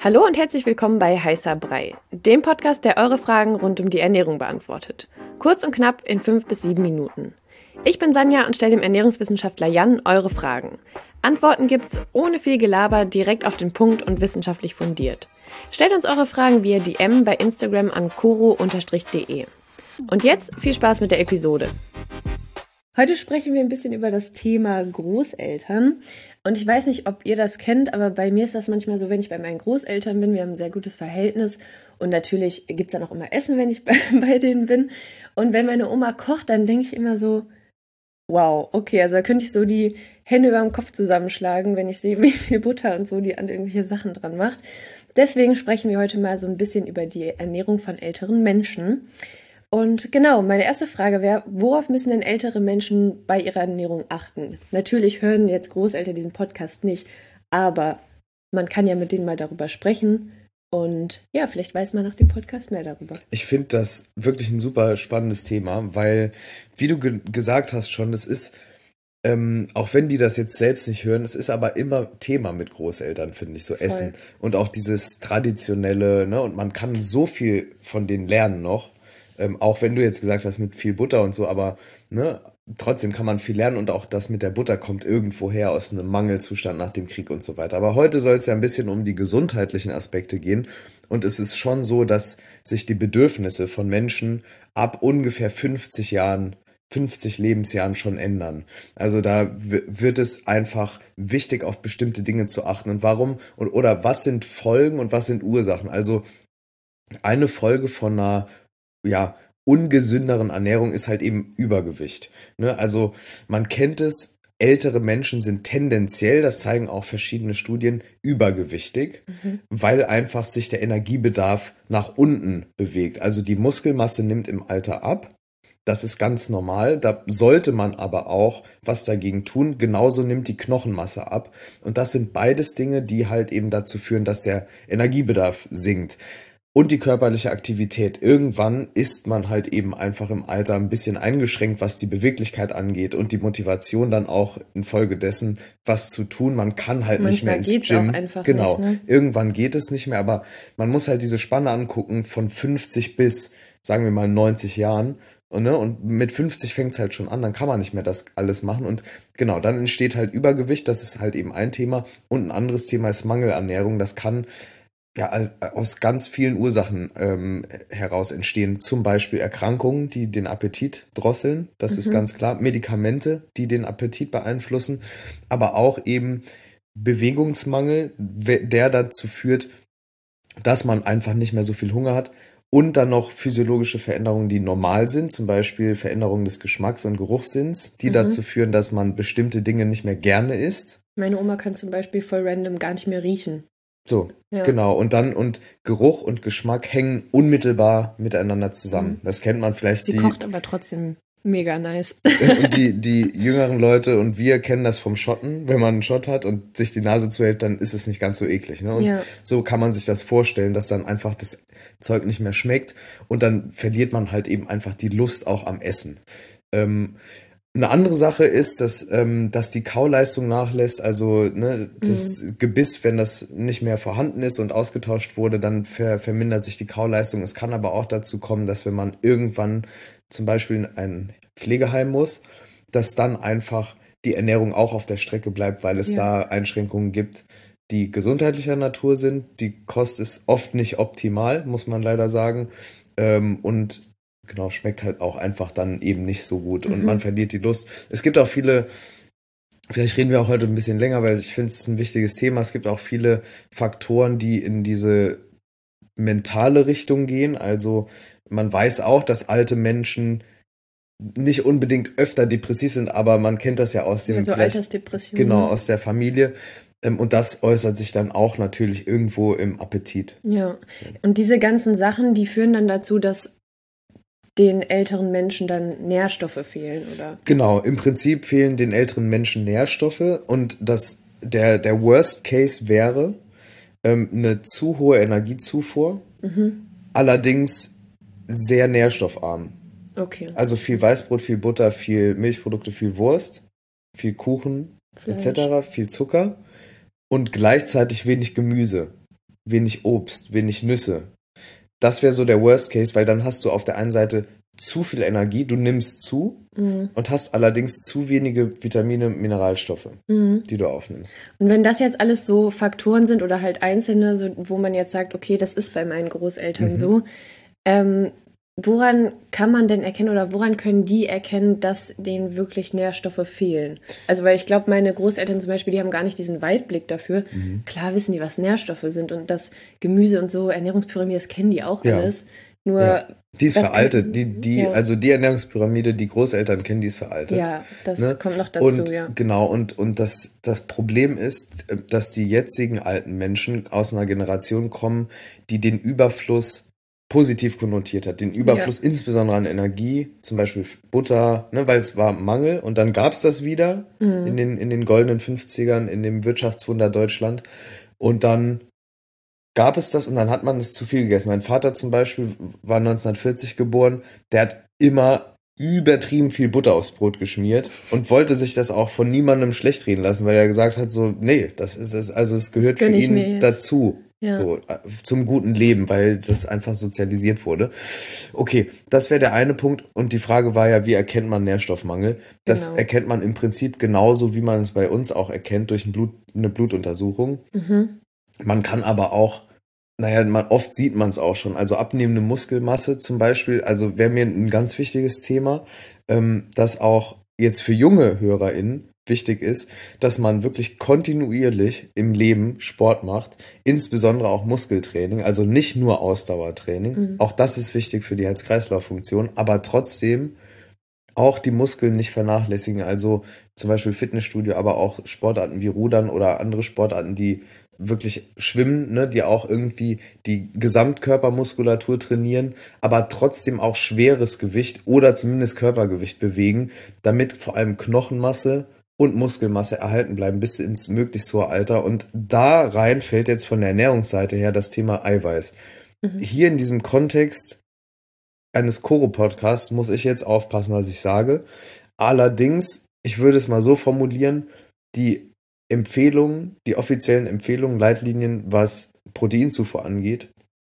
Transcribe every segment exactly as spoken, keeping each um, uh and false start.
Hallo und herzlich willkommen bei Heißer Brei, dem Podcast, der eure Fragen rund um die Ernährung beantwortet. Kurz und knapp in fünf bis sieben Minuten. Ich bin Sanja und stelle dem Ernährungswissenschaftler Jan eure Fragen. Antworten gibt's ohne viel Gelaber, direkt auf den Punkt und wissenschaftlich fundiert. Stellt uns eure Fragen via D M bei Instagram an koro Bindestrich de. Und jetzt viel Spaß mit der Episode. Heute sprechen wir ein bisschen über das Thema Großeltern. Und ich weiß nicht, ob ihr das kennt, aber bei mir ist das manchmal so, wenn ich bei meinen Großeltern bin, wir haben ein sehr gutes Verhältnis. Und natürlich gibt es dann auch immer Essen, wenn ich bei, bei denen bin. Und wenn meine Oma kocht, dann denke ich immer so, wow, okay, also da könnte ich so die Hände über dem Kopf zusammenschlagen, wenn ich sehe, wie viel Butter und so die an irgendwelche Sachen dran macht. Deswegen sprechen wir heute mal so ein bisschen über die Ernährung von älteren Menschen. Und genau, meine erste Frage wäre, worauf müssen denn ältere Menschen bei ihrer Ernährung achten? Natürlich hören jetzt Großeltern diesen Podcast nicht, aber man kann ja mit denen mal darüber sprechen und ja, vielleicht weiß man nach dem Podcast mehr darüber. Ich finde das wirklich ein super spannendes Thema, weil, wie du ge- gesagt hast schon, das ist, ähm, auch wenn die das jetzt selbst nicht hören, es ist aber immer Thema mit Großeltern, finde ich, so Voll. Essen und auch dieses Traditionelle, ne, und man kann so viel von denen lernen noch. Ähm, auch wenn du jetzt gesagt hast, mit viel Butter und so, aber ne, trotzdem kann man viel lernen und auch das mit der Butter kommt irgendwo her aus einem Mangelzustand nach dem Krieg und so weiter. Aber heute soll es ja ein bisschen um die gesundheitlichen Aspekte gehen und es ist schon so, dass sich die Bedürfnisse von Menschen ab ungefähr fünfzig Jahren, fünfzig Lebensjahren schon ändern. Also da w- wird es einfach wichtig, auf bestimmte Dinge zu achten und warum und oder was sind Folgen und was sind Ursachen. Also eine Folge von einer ja, ungesünderen Ernährung ist halt eben Übergewicht. Ne? Also man kennt es, ältere Menschen sind tendenziell, das zeigen auch verschiedene Studien, übergewichtig, mhm. weil einfach sich der Energiebedarf nach unten bewegt. Also die Muskelmasse nimmt im Alter ab. Das ist ganz normal, da sollte man aber auch was dagegen tun. Genauso nimmt die Knochenmasse ab. Und das sind beides Dinge, die halt eben dazu führen, dass der Energiebedarf sinkt. Und die körperliche Aktivität. Irgendwann ist man halt eben einfach im Alter ein bisschen eingeschränkt, was die Beweglichkeit angeht und die Motivation dann auch infolgedessen, was zu tun. Man kann halt nicht mehr Manchmal ins geht's Gym. auch einfach Genau. nicht, ne? Irgendwann geht es nicht mehr, aber man muss halt diese Spanne angucken von fünfzig bis, sagen wir mal, neunzig Jahren. Und, ne, und mit fünfzig fängt es halt schon an, dann kann man nicht mehr das alles machen. Und genau, dann entsteht halt Übergewicht, das ist halt eben ein Thema. Und ein anderes Thema ist Mangelernährung. Das kann ja, als- aus ganz vielen Ursachen ähm, heraus entstehen. Zum Beispiel Erkrankungen, die den Appetit drosseln, das ist ganz klar. Medikamente, die den Appetit beeinflussen, aber auch eben Bewegungsmangel, we- der dazu führt, dass man einfach nicht mehr so viel Hunger hat. Und dann noch physiologische Veränderungen, die normal sind, zum Beispiel Veränderungen des Geschmacks- und Geruchssinns, die Mhm. dazu führen, dass man bestimmte Dinge nicht mehr gerne isst. Meine Oma kann zum Beispiel voll random gar nicht mehr riechen. So, Ja. genau. Und dann, und Geruch und Geschmack hängen unmittelbar miteinander zusammen. Mhm. Das kennt man vielleicht. Sie Die, kocht aber trotzdem mega nice. und die, die jüngeren Leute und wir kennen das vom Schotten. Wenn man einen Schott hat und sich die Nase zuhält, dann ist es nicht ganz so eklig. Ne? Und Ja. so kann man sich das vorstellen, dass dann einfach das Zeug nicht mehr schmeckt und dann verliert man halt eben einfach die Lust auch am Essen. Ähm, Eine andere Sache ist, dass, ähm, dass die Kauleistung nachlässt, also ne, das Gebiss, wenn das nicht mehr vorhanden ist und ausgetauscht wurde, dann ver vermindert sich die Kauleistung. Es kann aber auch dazu kommen, dass wenn man irgendwann zum Beispiel in ein Pflegeheim muss, dass dann einfach die Ernährung auch auf der Strecke bleibt, weil es Ja. da Einschränkungen gibt, die gesundheitlicher Natur sind. Die Kost ist oft nicht optimal, muss man leider sagen. Ähm, und genau, schmeckt halt auch einfach dann eben nicht so gut und Mhm. man verliert die Lust. Es gibt auch viele, vielleicht reden wir auch heute ein bisschen länger, weil ich finde, es ist ein wichtiges Thema. Es gibt auch viele Faktoren, die in diese mentale Richtung gehen. Also man weiß auch, dass alte Menschen nicht unbedingt öfter depressiv sind, aber man kennt das ja aus dem Also vielleicht, Altersdepressionen. genau, aus der Familie. Ähm, Und das äußert sich dann auch natürlich irgendwo im Appetit. Ja, und diese ganzen Sachen, die führen dann dazu, dass den älteren Menschen dann Nährstoffe fehlen, oder? Genau, im Prinzip fehlen den älteren Menschen Nährstoffe und das, der, der Worst Case wäre ähm, eine zu hohe Energiezufuhr, allerdings sehr nährstoffarm. Okay. Also viel Weißbrot, viel Butter, viel Milchprodukte, viel Wurst, viel Kuchen Fleisch. et cetera, viel Zucker und gleichzeitig wenig Gemüse. wenig Obst, wenig Nüsse. Das wäre so der Worst Case, weil dann hast du auf der einen Seite zu viel Energie, du nimmst zu mhm. und hast allerdings zu wenige Vitamine, Mineralstoffe, mhm. die du aufnimmst. Und wenn das jetzt alles so Faktoren sind oder halt einzelne, so, wo man jetzt sagt, okay, das ist bei meinen Großeltern mhm. so, ähm, woran kann man denn erkennen oder woran können die erkennen, dass denen wirklich Nährstoffe fehlen? Also weil ich glaube, meine Großeltern zum Beispiel, die haben gar nicht diesen Weitblick dafür. Mhm. Klar wissen die, was Nährstoffe sind und das Gemüse und so, Ernährungspyramide, das kennen die auch ja. alles. Nur ja. Die ist veraltet. Die, die, ja. Also die Ernährungspyramide, die Großeltern kennen, die ist veraltet. Ja, das ne? kommt noch dazu, und, ja. Genau, und, und das, das Problem ist, dass die jetzigen alten Menschen aus einer Generation kommen, die den Überfluss positiv konnotiert hat. Den Überfluss ja. insbesondere an Energie, zum Beispiel Butter, ne, weil es war Mangel und dann gab es das wieder mhm. in den, in den goldenen fünfzigern, in dem Wirtschaftswunder Deutschland. Und dann gab es das und dann hat man es zu viel gegessen. Mein Vater zum Beispiel war neunzehnhundertvierzig geboren, der hat immer übertrieben viel Butter aufs Brot geschmiert und wollte sich das auch von niemandem schlecht reden lassen, weil er gesagt hat so, nee, das ist das, also es gehört für ihn dazu. Ja. So, zum guten Leben, weil das einfach sozialisiert wurde. Okay, das wäre der eine Punkt. Und die Frage war ja, wie erkennt man Nährstoffmangel? Das genau. erkennt man im Prinzip genauso, wie man es bei uns auch erkennt, durch ein Blut, eine Blutuntersuchung. Mhm. Man kann aber auch, naja, man, oft sieht man es auch schon, also abnehmende Muskelmasse zum Beispiel, also wäre mir ein ganz wichtiges Thema, ähm, das auch jetzt für junge HörerInnen wichtig ist, dass man wirklich kontinuierlich im Leben Sport macht, insbesondere auch Muskeltraining, also nicht nur Ausdauertraining. Mhm. Auch das ist wichtig für die Herz-Kreislauf-Funktion, aber trotzdem auch die Muskeln nicht vernachlässigen, also zum Beispiel Fitnessstudio, aber auch Sportarten wie Rudern oder andere Sportarten, die wirklich schwimmen, ne, die auch irgendwie die Gesamtkörpermuskulatur trainieren, aber trotzdem auch schweres Gewicht oder zumindest Körpergewicht bewegen, damit vor allem Knochenmasse und Muskelmasse erhalten bleiben bis ins möglichst hohe Alter. Und da rein fällt jetzt von der Ernährungsseite her das Thema Eiweiß. Mhm. Hier in diesem Kontext eines Choro-Podcasts muss ich jetzt aufpassen, was ich sage. Allerdings, ich würde es mal so formulieren, die Empfehlungen, die offiziellen Empfehlungen, Leitlinien, was Proteinzufuhr angeht,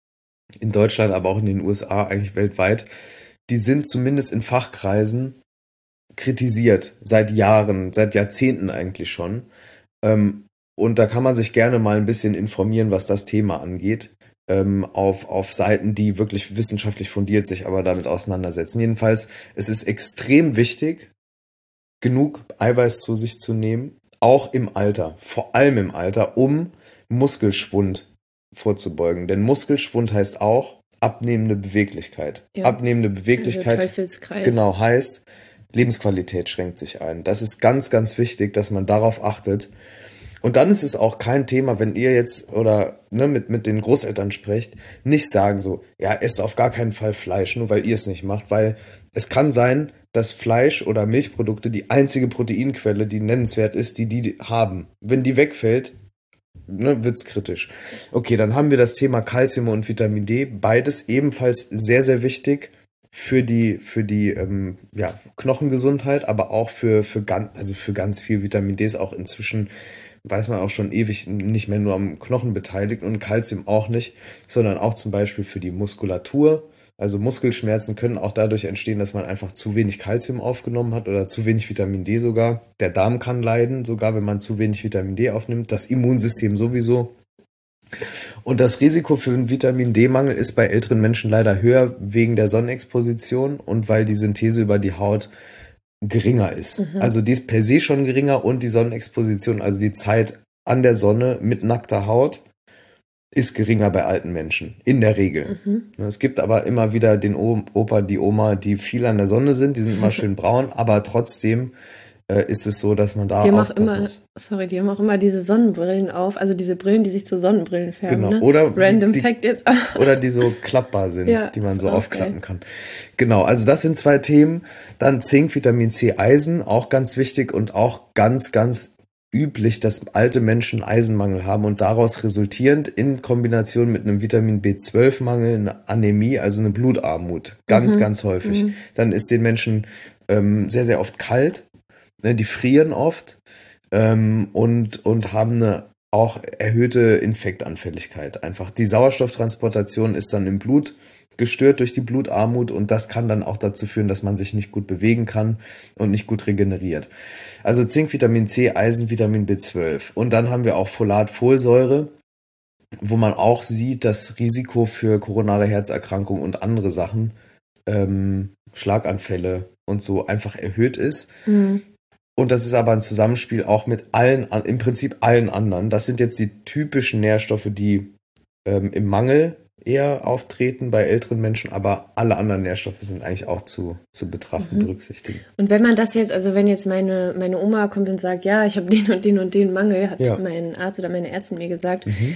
in Deutschland, aber auch in den U S A, eigentlich weltweit, die sind zumindest in Fachkreisen kritisiert, seit Jahren, seit Jahrzehnten eigentlich schon. Und da kann man sich gerne mal ein bisschen informieren, was das Thema angeht, auf, auf Seiten, die wirklich wissenschaftlich fundiert sich aber damit auseinandersetzen. Jedenfalls, es ist extrem wichtig, genug Eiweiß zu sich zu nehmen, auch im Alter, vor allem im Alter, um Muskelschwund vorzubeugen. Denn Muskelschwund heißt auch abnehmende Beweglichkeit. Ja. Abnehmende Beweglichkeit, also Teufelskreis. Genau, heißt, Lebensqualität schränkt sich ein. Das ist ganz, ganz wichtig, dass man darauf achtet. Und dann ist es auch kein Thema, wenn ihr jetzt oder ne, mit, mit den Großeltern sprecht, nicht sagen so, ja, esst auf gar keinen Fall Fleisch, nur weil ihr es nicht macht, weil es kann sein, dass Fleisch oder Milchprodukte die einzige Proteinquelle, die nennenswert ist, die die haben. Wenn die wegfällt, ne, wird's kritisch. Okay, dann haben wir das Thema Calcium und Vitamin D, beides ebenfalls sehr, sehr wichtig für die, für die ähm, ja, Knochengesundheit, aber auch für, für, ganz, also für ganz viel Vitamin D ist auch inzwischen, weiß man auch schon ewig, nicht mehr nur am Knochen beteiligt und Calcium auch nicht, sondern auch zum Beispiel für die Muskulatur. Also Muskelschmerzen können auch dadurch entstehen, dass man einfach zu wenig Calcium aufgenommen hat oder zu wenig Vitamin D sogar. Der Darm kann leiden, sogar wenn man zu wenig Vitamin D aufnimmt. Das Immunsystem sowieso. Und das Risiko für einen Vitamin-D-Mangel ist bei älteren Menschen leider höher wegen der Sonnenexposition und weil die Synthese über die Haut geringer ist. Mhm. Also die ist per se schon geringer und die Sonnenexposition, also die Zeit an der Sonne mit nackter Haut, ist geringer bei alten Menschen, in der Regel. Mhm. Es gibt aber immer wieder den Opa, die Oma, die viel an der Sonne sind, die sind immer schön braun, aber trotzdem äh, ist es so, dass man da die haben auch aufpassen immer, muss. Sorry, die haben auch immer diese Sonnenbrillen auf, also diese Brillen, die sich zu Sonnenbrillen färben. Genau. Ne? Oder Random die, Fact jetzt. Oder die so klappbar sind, ja, die man so aufklappen geil. kann. Genau, also das sind zwei Themen. Dann Zink, Vitamin C, Eisen, auch ganz wichtig und auch ganz, ganz üblich, dass alte Menschen Eisenmangel haben und daraus resultierend in Kombination mit einem Vitamin B zwölf Mangel eine Anämie, also eine Blutarmut. Ganz, mhm. ganz häufig. Mhm. Dann ist den Menschen ähm, sehr, sehr oft kalt. Ne, die frieren oft ähm, und, und haben eine auch erhöhte Infektanfälligkeit. Einfach die Sauerstofftransportation ist dann im Blut gestört durch die Blutarmut und das kann dann auch dazu führen, dass man sich nicht gut bewegen kann und nicht gut regeneriert. Also Zink, Vitamin C, Eisen, Vitamin B zwölf und dann haben wir auch Folat, Folsäure, wo man auch sieht, das Risiko für koronare Herzerkrankungen und andere Sachen, ähm, Schlaganfälle und so einfach erhöht ist. Mhm. Und das ist aber ein Zusammenspiel auch mit allen, im Prinzip allen anderen. Das sind jetzt die typischen Nährstoffe, die ähm, im Mangel eher auftreten bei älteren Menschen, aber alle anderen Nährstoffe sind eigentlich auch zu, zu betrachten, mhm. berücksichtigen. Und wenn man das jetzt, also wenn jetzt meine, meine Oma kommt und sagt, ja, ich habe den und den und den Mangel, hat ja. mein Arzt oder meine Ärztin mir gesagt, mhm.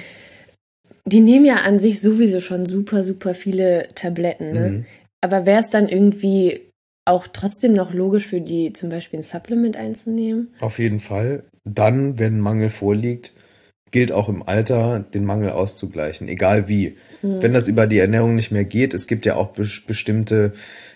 die nehmen ja an sich sowieso schon super, super viele Tabletten, ne? Mhm. Aber wäre es dann irgendwie auch trotzdem noch logisch für die zum Beispiel ein Supplement einzunehmen? Auf jeden Fall. Dann, wenn Mangel vorliegt, gilt auch im Alter, den Mangel auszugleichen, egal wie. Mhm. Wenn das über die Ernährung nicht mehr geht, es gibt ja auch be- bestimmte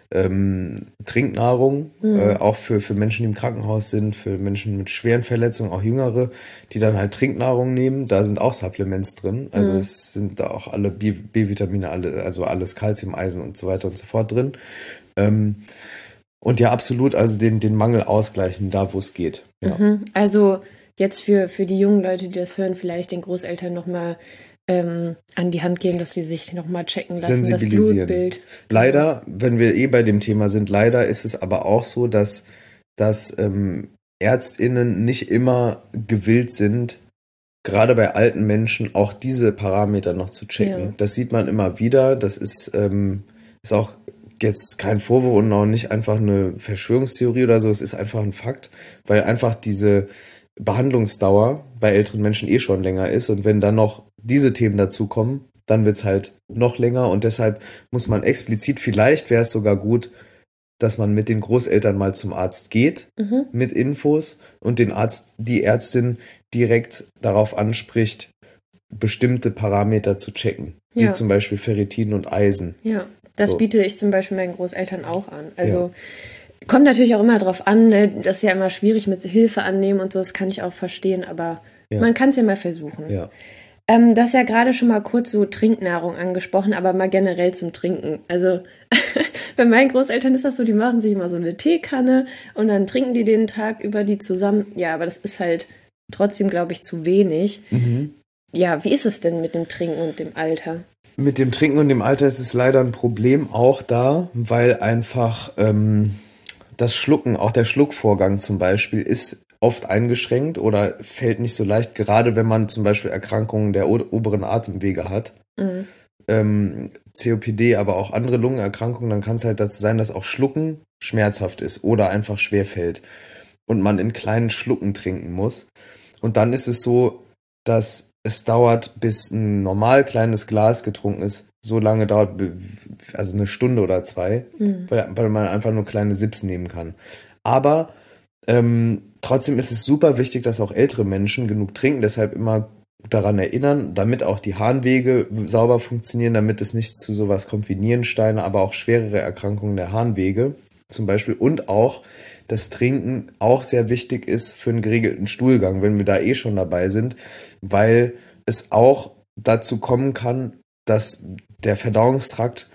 ähm, Trinknahrung, mhm. äh, auch für, für Menschen, die im Krankenhaus sind, für Menschen mit schweren Verletzungen, auch Jüngere, die dann halt Trinknahrung nehmen. Da sind auch Supplements drin. Also mhm. es sind da auch alle B- B-Vitamine, alle, also alles Calcium, Eisen und so weiter und so fort drin. Ähm, und ja, absolut, also den, den Mangel ausgleichen, da wo es geht. Ja. Mhm. Also jetzt für, für die jungen Leute, die das hören, vielleicht den Großeltern nochmal ähm, an die Hand geben, dass sie sich nochmal checken lassen, das Blutbild. Leider, wenn wir eh bei dem Thema sind, leider ist es aber auch so, dass, dass ähm, ÄrztInnen nicht immer gewillt sind, gerade bei alten Menschen auch diese Parameter noch zu checken. Ja. Das sieht man immer wieder. Das ist, ähm, ist auch jetzt kein Vorwurf und auch nicht einfach eine Verschwörungstheorie oder so. Es ist einfach ein Fakt, weil einfach diese Behandlungsdauer bei älteren Menschen eh schon länger ist und wenn dann noch diese Themen dazukommen, dann wird es halt noch länger und deshalb muss man explizit, vielleicht wäre es sogar gut, dass man mit den Großeltern mal zum Arzt geht, mhm. mit Infos und den Arzt, die Ärztin direkt darauf anspricht, bestimmte Parameter zu checken, ja. wie zum Beispiel Ferritin und Eisen. Ja, das so. biete ich zum Beispiel meinen Großeltern auch an. Also ja. Kommt natürlich auch immer drauf an, ne? Das ist ja immer schwierig mit Hilfe annehmen und so, das kann ich auch verstehen, aber ja. man kann es ja mal versuchen. Ja. Ähm, du hast ja gerade schon mal kurz so Trinknahrung angesprochen, aber mal generell zum Trinken. Also bei meinen Großeltern ist das so, die machen sich immer so eine Teekanne und dann trinken die den Tag über die zusammen. Ja, aber das ist halt trotzdem, glaube ich, zu wenig. Mhm. Ja, wie ist es denn mit dem Trinken und dem Alter? Mit dem Trinken und dem Alter ist es leider ein Problem auch da, weil einfach ähm, das Schlucken, auch der Schluckvorgang zum Beispiel, ist oft eingeschränkt oder fällt nicht so leicht, gerade wenn man zum Beispiel Erkrankungen der o- oberen Atemwege hat. Mhm. Ähm, C O P D, aber auch andere Lungenerkrankungen, dann kann es halt dazu sein, dass auch Schlucken schmerzhaft ist oder einfach schwer fällt und man in kleinen Schlucken trinken muss. Und dann ist es so, dass es dauert, bis ein normal kleines Glas getrunken ist. So lange dauert, also eine Stunde oder zwei, mhm. weil, weil man einfach nur kleine Sips nehmen kann. Aber ähm, trotzdem ist es super wichtig, dass auch ältere Menschen genug trinken. Deshalb immer daran erinnern, damit auch die Harnwege sauber funktionieren, damit es nicht zu sowas kommt wie Nierensteine, aber auch schwerere Erkrankungen der Harnwege zum Beispiel. Und auch das Trinken auch sehr wichtig ist für einen geregelten Stuhlgang, wenn wir da eh schon dabei sind, weil es auch dazu kommen kann, dass der Verdauungstrakt,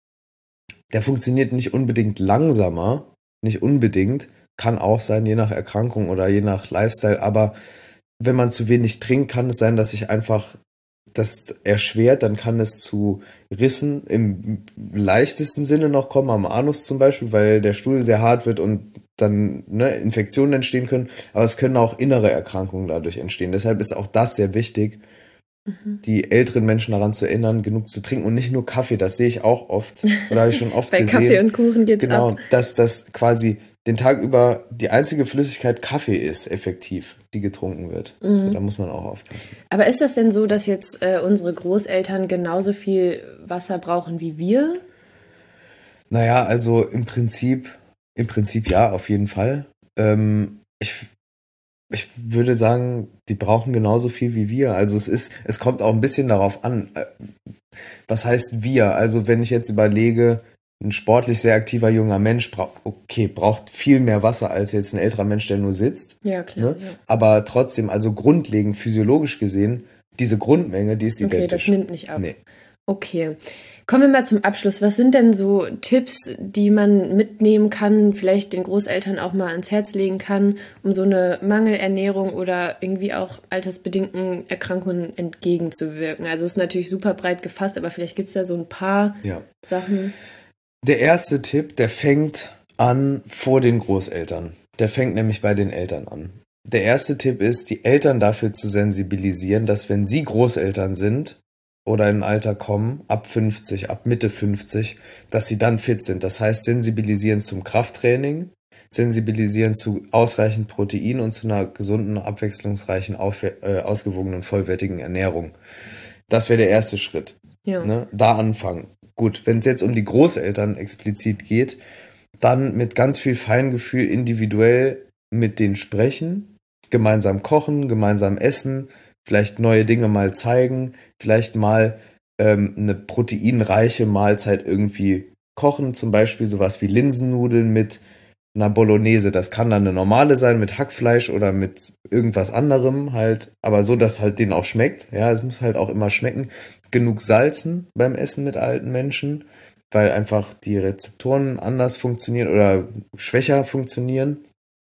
der funktioniert nicht unbedingt langsamer, nicht unbedingt, kann auch sein, je nach Erkrankung oder je nach Lifestyle, aber wenn man zu wenig trinkt, kann es sein, dass sich einfach das erschwert, dann kann es zu Rissen im leichtesten Sinne noch kommen, am Anus zum Beispiel, weil der Stuhl sehr hart wird und dann ne, Infektionen entstehen können, aber es können auch innere Erkrankungen dadurch entstehen. Deshalb ist auch das sehr wichtig, mhm. die älteren Menschen daran zu erinnern, genug zu trinken und nicht nur Kaffee, das sehe ich auch oft oder habe ich schon oft Bei gesehen. Kaffee und Kuchen geht's genau, ab. Dass das quasi den Tag über die einzige Flüssigkeit Kaffee ist, effektiv, die getrunken wird. Mhm. So, da muss man auch aufpassen. Aber ist das denn so, dass jetzt äh, unsere Großeltern genauso viel Wasser brauchen wie wir? Naja, also im Prinzip, im Prinzip ja, auf jeden Fall. Ähm, ich, ich würde sagen, die brauchen genauso viel wie wir. Also es ist, es kommt auch ein bisschen darauf an, äh, was heißt wir? Also wenn ich jetzt überlege, ein sportlich sehr aktiver junger Mensch braucht, okay, braucht viel mehr Wasser als jetzt ein älterer Mensch, der nur sitzt. Ja, klar. Ne? Ja. Aber trotzdem, also grundlegend, physiologisch gesehen, diese Grundmenge, die ist Okay, identisch. das nimmt nicht ab. Nee. Okay. Kommen wir mal zum Abschluss. Was sind denn so Tipps, die man mitnehmen kann, vielleicht den Großeltern auch mal ans Herz legen kann, um so eine Mangelernährung oder irgendwie auch altersbedingten Erkrankungen entgegenzuwirken? Also es ist natürlich super breit gefasst, aber vielleicht gibt es da so ein paar Ja. Sachen. Der erste Tipp, der fängt an vor den Großeltern. Der fängt nämlich bei den Eltern an. Der erste Tipp ist, die Eltern dafür zu sensibilisieren, dass wenn sie Großeltern sind oder in ein Alter kommen, ab fünfzig, ab Mitte fünfzig, dass sie dann fit sind. Das heißt, sensibilisieren zum Krafttraining, sensibilisieren zu ausreichend Protein und zu einer gesunden, abwechslungsreichen, auf, äh, ausgewogenen, vollwertigen Ernährung. Das wäre der erste Schritt. Ja. Ne? Da anfangen. Gut, wenn es jetzt um die Großeltern explizit geht, dann mit ganz viel Feingefühl individuell mit denen sprechen, gemeinsam kochen, gemeinsam essen, vielleicht neue Dinge mal zeigen, vielleicht mal ähm, eine proteinreiche Mahlzeit irgendwie kochen, zum Beispiel sowas wie Linsennudeln mit einer Bolognese. Das kann dann eine normale sein mit Hackfleisch oder mit irgendwas anderem halt, aber so, dass halt denen auch schmeckt. Ja, es muss halt auch immer schmecken. Genug salzen beim Essen mit alten Menschen, weil einfach die Rezeptoren anders funktionieren oder schwächer funktionieren.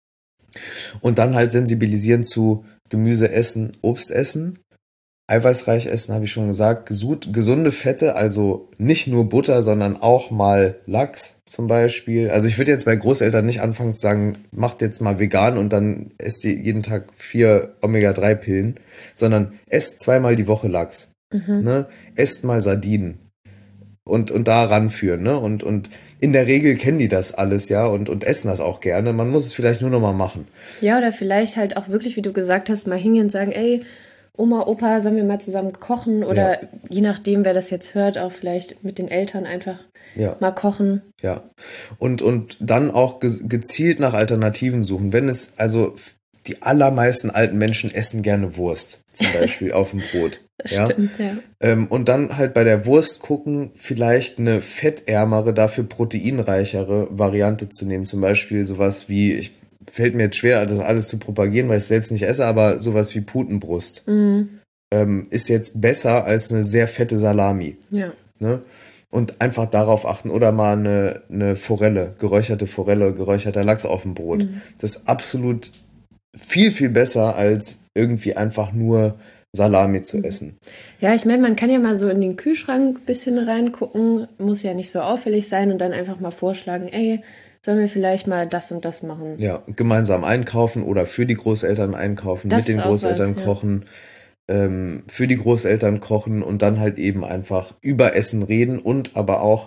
Und dann halt sensibilisieren zu Gemüse essen, Obst essen, eiweißreich essen, habe ich schon gesagt, gesund, gesunde Fette, also nicht nur Butter, sondern auch mal Lachs zum Beispiel. Also ich würde jetzt bei Großeltern nicht anfangen zu sagen, macht jetzt mal vegan und dann esst ihr jeden Tag vier Omega drei Pillen, sondern esst zweimal die Woche Lachs. Mhm. Ne? Esst mal Sardinen. Und, und da ranführen, ne? Und, und in der Regel kennen die das alles, ja, und, und essen das auch gerne. Man muss es vielleicht nur noch mal machen. Ja, oder vielleicht halt auch wirklich, wie du gesagt hast, mal hingehen und sagen, ey, Oma, Opa, sollen wir mal zusammen kochen? Oder ja. Je nachdem, wer das jetzt hört, auch vielleicht mit den Eltern einfach ja. mal kochen. Ja, und, und dann auch gezielt nach Alternativen suchen. Wenn es, also die allermeisten alten Menschen essen gerne Wurst, zum Beispiel auf dem Brot. Ja? Stimmt, ja. Ähm, und dann halt bei der Wurst gucken, vielleicht eine fettärmere, dafür proteinreichere Variante zu nehmen. Zum Beispiel sowas wie, ich, fällt mir jetzt schwer, das alles zu propagieren, weil ich es selbst nicht esse, aber sowas wie Putenbrust mhm. ähm, ist jetzt besser als eine sehr fette Salami. Ja. Ne? Und einfach darauf achten. Oder mal eine, eine Forelle, geräucherte Forelle, geräucherter Lachs auf dem Brot. Mhm. Das ist absolut viel, viel besser, als irgendwie einfach nur Salami zu essen. Ja, ich meine, man kann ja mal so in den Kühlschrank ein bisschen reingucken, muss ja nicht so auffällig sein und dann einfach mal vorschlagen, ey, sollen wir vielleicht mal das und das machen? Ja, gemeinsam einkaufen oder für die Großeltern einkaufen, das mit den Großeltern was, kochen, ja. ähm, für die Großeltern kochen und dann halt eben einfach über Essen reden und aber auch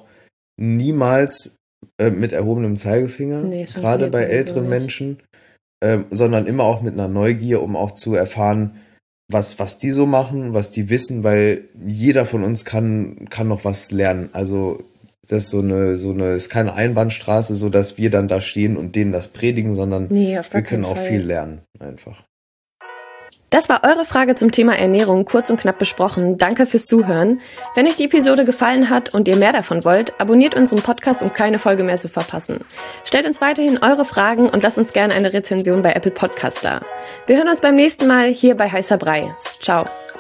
niemals äh, mit erhobenem Zeigefinger, nee, gerade bei älteren nicht. Menschen, äh, sondern immer auch mit einer Neugier, um auch zu erfahren, was, was die so machen, was die wissen, weil jeder von uns kann, kann noch was lernen. Also das ist so eine, so eine, ist keine Einbahnstraße, so dass wir dann da stehen und denen das predigen, sondern nee, auf gar wir können keinen auch Fall. viel lernen, einfach. Das war eure Frage zum Thema Ernährung, kurz und knapp besprochen. Danke fürs Zuhören. Wenn euch die Episode gefallen hat und ihr mehr davon wollt, abonniert unseren Podcast, um keine Folge mehr zu verpassen. Stellt uns weiterhin eure Fragen und lasst uns gerne eine Rezension bei Apple Podcasts da. Wir hören uns beim nächsten Mal hier bei Heißer Brei. Ciao.